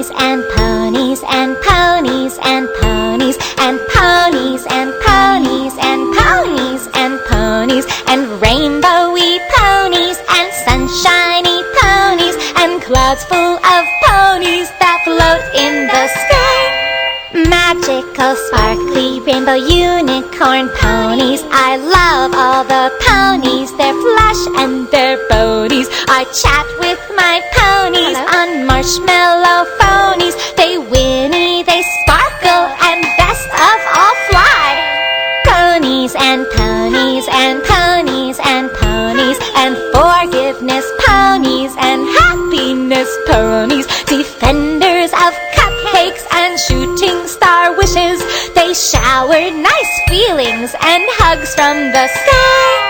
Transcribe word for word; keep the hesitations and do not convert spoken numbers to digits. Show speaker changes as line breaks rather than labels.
ponies and ponies and ponies and ponies and ponies and ponies and ponies and ponies and rainbowy ponies and sunshiny ponies and clouds full of ponies that float in the sky. Magical, sparkly, rainbow unicorn ponies. I love all the ponies, their flash and their bodies. I chat with my ponies on marshmallow phonies. They whinny, they sparkle, and best of all fly. Ponies and ponies and ponies and ponies and forgiveness ponies and happiness ponies. Defenders of cupcakes and shooting star wishes. They shower nice feelings and hugs from the sky.